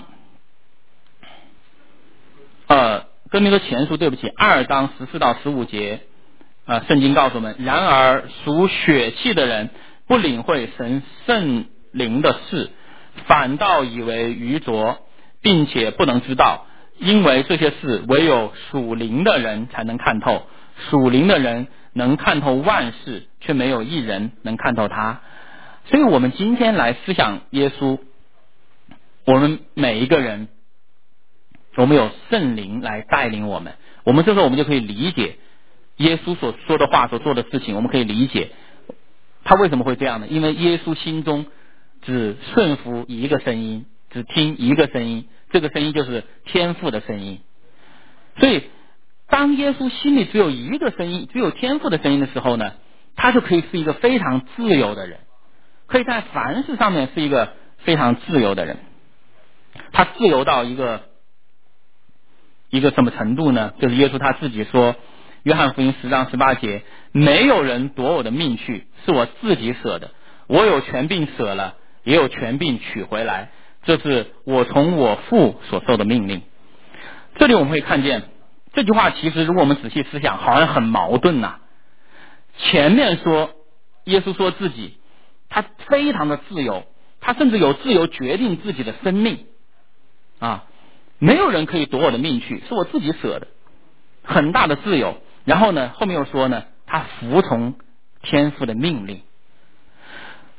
14到15节，圣经告诉我们，然而属血气的人不领会神圣灵的事，反倒以为愚拙，并且不能知道，因为这些事唯有属灵的人才能看透，属灵的人能看透万事，却没有一人能看透他。所以我们今天来思想耶稣，我们每一个人，我们有圣灵来带领我们，我们这时候我们就可以理解耶稣所说的话，所做的事情，我们可以理解他为什么会这样呢？因为耶稣心中只顺服一个声音，只听一个声音，这个声音就是天父的声音。所以当耶稣心里只有一个声音，只有天父的声音的时候呢，他就可以是一个非常自由的人，可以在凡事上面是一个非常自由的人。他自由到一个什么程度呢？就是耶稣他自己说，约翰福音10章18节，没有人夺我的命去，是我自己舍的，我有权柄舍了，也有权柄取回来，这是我从我父所受的命令。这里我们会看见这句话，其实如果我们仔细思想，好像很矛盾啊。前面说耶稣说自己他非常的自由，他甚至有自由决定自己的生命啊，没有人可以夺我的命去，是我自己舍的，很大的自由。然后呢，后面又说呢，他服从天父的命令。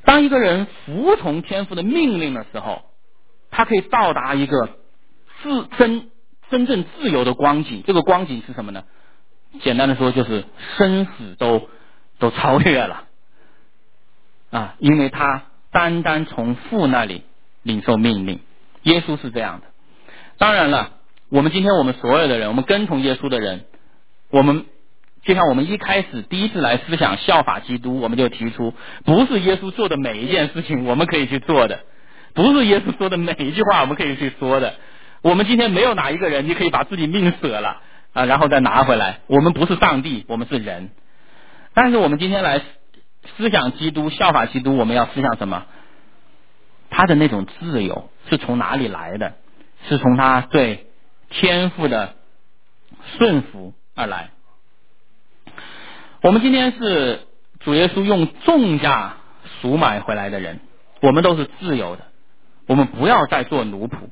当一个人服从天父的命令的时候，他可以到达一个真正自由的光景。这个光景是什么呢？简单的说，就是生死都超越了啊！因为他单单从父那里领受命令。耶稣是这样的。当然了，我们所有的人，我们跟从耶稣的人，我们就像我们一开始第一次来思想效法基督，我们就提出，不是耶稣做的每一件事情我们可以去做的，不是耶稣说的每一句话我们可以去说的。我们今天没有哪一个人你可以把自己命舍了啊，然后再拿回来。我们不是上帝，我们是人。但是我们今天来思想基督，效法基督，我们要思想什么？他的那种自由是从哪里来的？是从他对天父的顺服而来。我们今天是主耶稣用重价赎买回来的人，我们都是自由的，我们不要再做奴仆。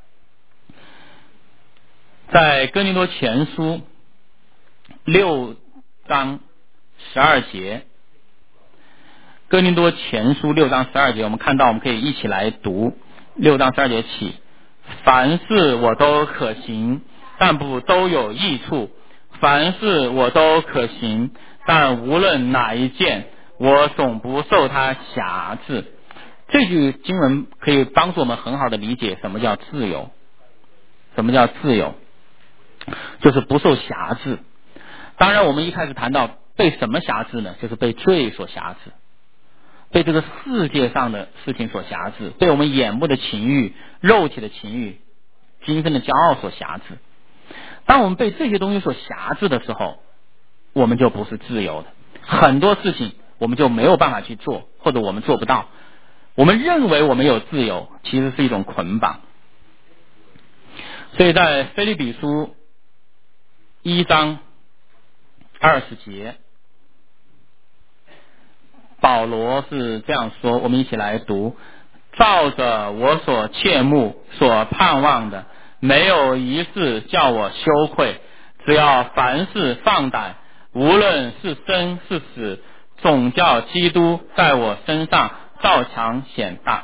在哥林多前书6章12节，哥林多前书6章12节，我们看到，我们可以一起来读6章12节起。凡事我都可行，但不都有益处；凡事我都可行，但无论哪一件，我总不受它辖制。这句经文可以帮助我们很好的理解什么叫自由。什么叫自由？就是不受辖制。当然我们一开始谈到被什么辖制呢？就是被罪所辖制，被这个世界上的事情所辖制，被我们眼目的情欲、肉体的情欲、今生的骄傲所辖制。当我们被这些东西所辖制的时候，我们就不是自由的。很多事情我们就没有办法去做，或者我们做不到。我们认为我们有自由，其实是一种捆绑。所以在腓立比书1章20节，保罗是这样说，我们一起来读：照着我所切慕所盼望的，没有一事叫我羞愧，只要凡事放胆，无论是生是死，总叫基督在我身上照常显大。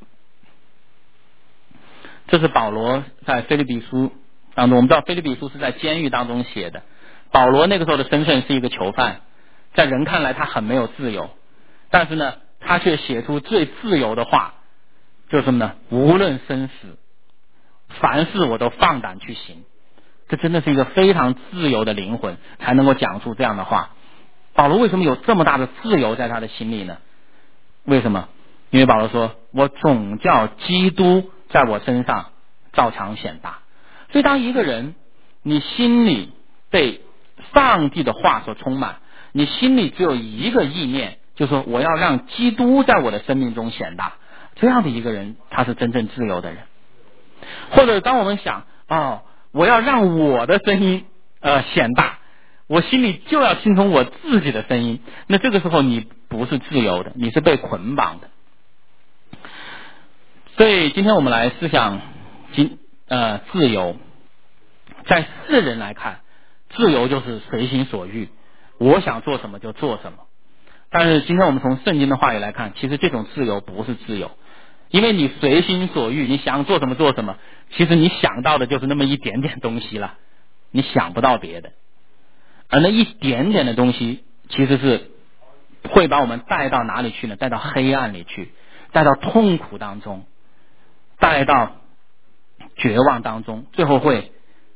这是保罗在腓立比书当中，我们知道腓立比书是在监狱当中写的。保罗那个时候的身份是一个囚犯，在人看来他很没有自由，但是呢，他却写出最自由的话，就是什么呢？无论生死，凡事我都放胆去行。这真的是一个非常自由的灵魂才能够讲出这样的话。保罗为什么有这么大的自由在他的心里呢？为什么？因为保罗说，我总叫基督在我身上照常显大。所以当一个人你心里被上帝的话所充满，你心里只有一个意念，就是说我要让基督在我的生命中显大，这样的一个人他是真正自由的人。或者当我们想我要让我的声音显大，我心里就要听从我自己的声音，那这个时候你不是自由的，你是被捆绑的。所以今天我们来思想自由。在世人来看，自由就是随心所欲，我想做什么就做什么。但是今天我们从圣经的话语来看，其实这种自由不是自由，因为你随心所欲，你想做什么做什么，其实你想到的就是那么一点点东西了，你想不到别的。而那一点点的东西其实是会把我们带到哪里去呢？带到黑暗里去，带到痛苦当中，带到绝望当中，最后会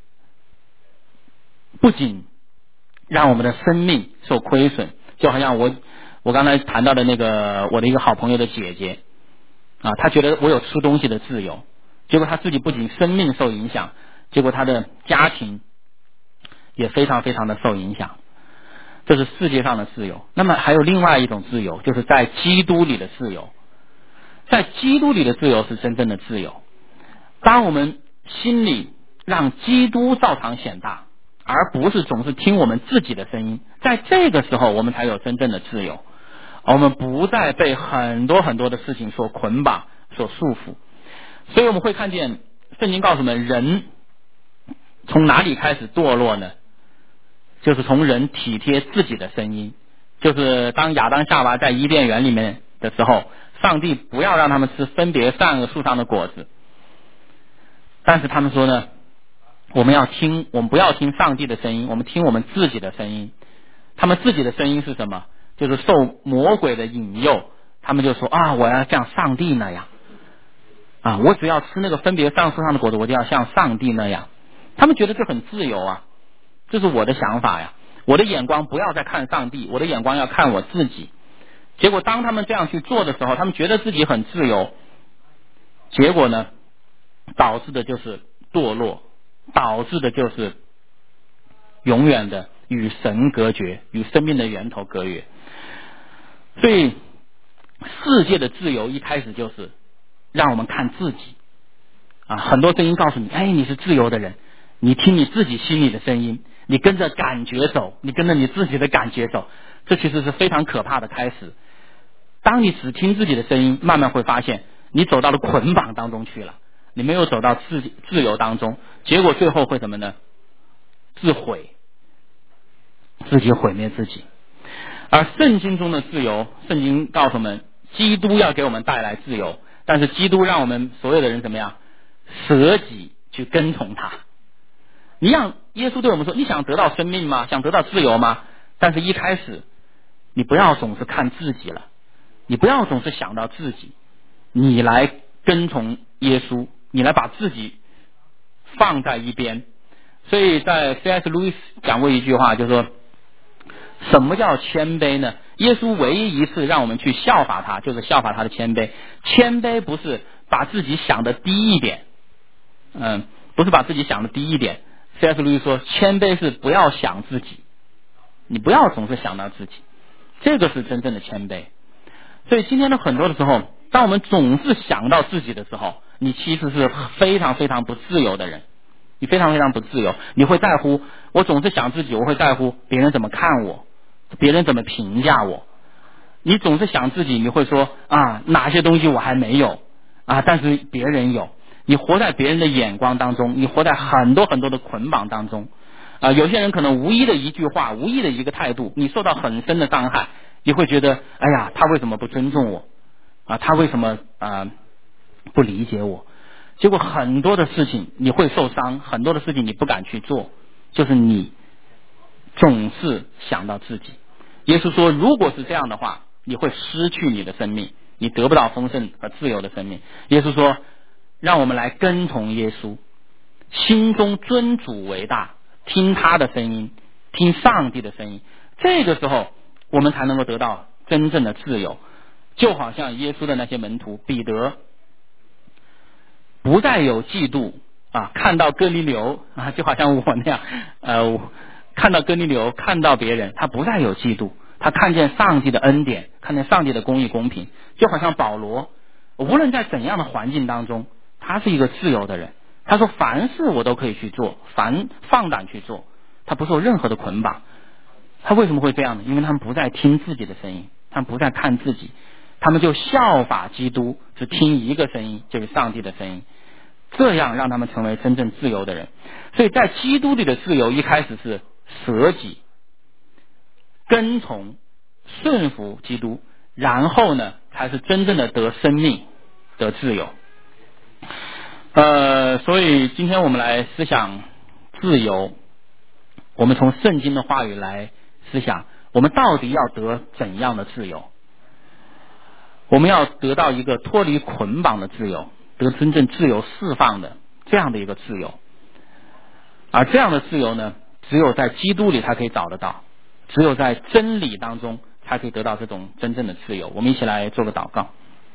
不仅让我们的生命受亏损，就好像我刚才谈到的那个我的一个好朋友的姐姐她觉得我有吃东西的自由，结果她自己不仅生命受影响，结果她的家庭也非常非常的受影响。这是世界上的自由。那么还有另外一种自由，就是在基督里的自由。在基督里的自由是真正的自由。当我们心里让基督照常显大，而不是总是听我们自己的声音，在这个时候我们才有真正的自由。我们不再被很多很多的事情所捆绑所束缚。所以我们会看见圣经告诉我们，人从哪里开始堕落呢？就是从人体贴自己的声音。就是当亚当夏娃在伊甸园里面的时候， 上帝不要让他们吃分别善恶树上的果子。但是他们说呢，我们不要听上帝的声音，我们听我们自己的声音。他们自己的声音是什么？就是受魔鬼的引诱，他们就说啊，我要像上帝那样啊，我只要吃那个分别善恶树上的果子，我就要像上帝那样。他们觉得这很自由啊，这是我的想法呀，我的眼光不要再看上帝，我的眼光要看我自己。结果当他们这样去做的时候，他们觉得自己很自由，结果呢，导致的就是堕落，导致的就是永远的与神隔绝，与生命的源头隔绝。所以世界的自由一开始就是让我们看自己啊，很多声音告诉你，哎，你是自由的人，你听你自己心里的声音，你跟着感觉走，你跟着你自己的感觉走，这其实是非常可怕的开始。当你只听自己的声音，慢慢会发现你走到了捆绑当中去了，你没有走到自由当中，结果最后会什么呢？自毁，自己毁灭自己。而圣经中的自由，圣经告诉我们，基督要给我们带来自由，但是基督让我们所有的人怎么样？舍己去跟从他。你让耶稣对我们说，你想得到生命吗？想得到自由吗？但是一开始你不要总是看自己了，你不要总是想到自己，你来跟从耶稣，你来把自己放在一边。所以在 C.S. 路易斯讲过一句话，就是说什么叫谦卑呢？耶稣唯一一次让我们去效法他，就是效法他的谦卑。谦卑不是把自己想的低一点，不是把自己想的低一点。C.S. 路易斯说，谦卑是不要想自己，你不要总是想到自己，这个是真正的谦卑。所以今天的很多的时候，当我们总是想到自己的时候，你其实是非常非常不自由的人，你非常非常不自由。你会在乎，我总是想自己，我会在乎别人怎么看我，别人怎么评价我。你总是想自己，你会说啊，哪些东西我还没有啊，但是别人有。你活在别人的眼光当中，你活在很多很多的捆绑当中啊。有些人可能无意的一句话，无意的一个态度，你受到很深的伤害，你会觉得，哎呀，他为什么不尊重我啊？他为什么不理解我？结果很多的事情你会受伤，很多的事情你不敢去做，就是你总是想到自己。耶稣说，如果是这样的话，你会失去你的生命，你得不到丰盛和自由的生命。耶稣说，让我们来跟从耶稣，心中尊主为大，听他的声音，听上帝的声音，这个时候我们才能够得到真正的自由。就好像耶稣的那些门徒，彼得不再有嫉妒啊，看到哥尼流啊，就好像我那样看到哥尼流，看到别人，他不再有嫉妒，他看见上帝的恩典，看见上帝的公义公平。就好像保罗，无论在怎样的环境当中，他是一个自由的人。他说凡事我都可以去做，放胆去做，他不受任何的捆绑。他为什么会这样呢？因为他们不再听自己的声音，他们不再看自己，他们就效法基督，只听一个声音，就是上帝的声音，这样让他们成为真正自由的人。所以在基督里的自由一开始是舍己，跟从顺服基督，然后呢才是真正的得生命得自由。所以今天我们来思想自由，我们从圣经的话语来思想，我们到底要得怎样的自由？我们要得到一个脱离捆绑的自由，得真正自由释放的这样的一个自由。而这样的自由呢，只有在基督里才可以找得到，只有在真理当中才可以得到这种真正的自由。我们一起来做个祷告。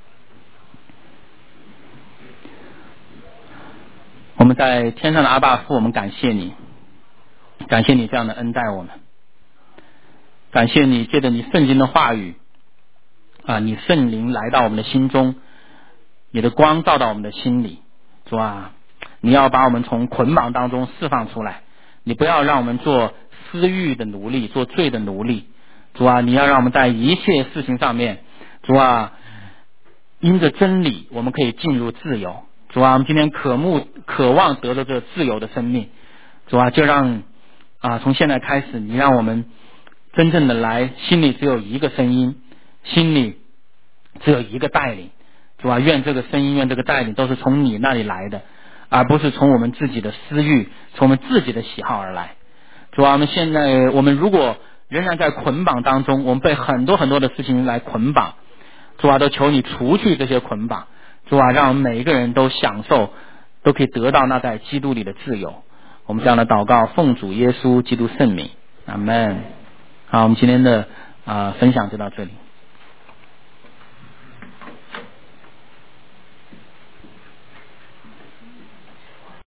我们在天上的阿爸父，我们感谢你，感谢你这样的恩待我们，感谢你借着你圣经的话语啊，你圣灵来到我们的心中，你的光照到我们的心里。主啊，你要把我们从捆绑当中释放出来，你不要让我们做私欲的奴隶，做罪的奴隶。主啊，你要让我们在一切事情上面，主啊，因着真理我们可以进入自由。主啊，我们今天渴望得到这自由的生命。主啊，就让从现在开始，你让我们真正的来，心里只有一个声音，心里只有一个带领，主啊，愿这个声音，愿这个带领都是从你那里来的，而不是从我们自己的私欲，从我们自己的喜好而来。主啊，我们如果仍然在捆绑当中，我们被很多很多的事情来捆绑，主啊，都求你除去这些捆绑，主啊，让我们每一个人都享受，都可以得到那在基督里的自由。我们这样的祷告，奉主耶稣基督圣名，阿们。好，我们今天的分享就到这里。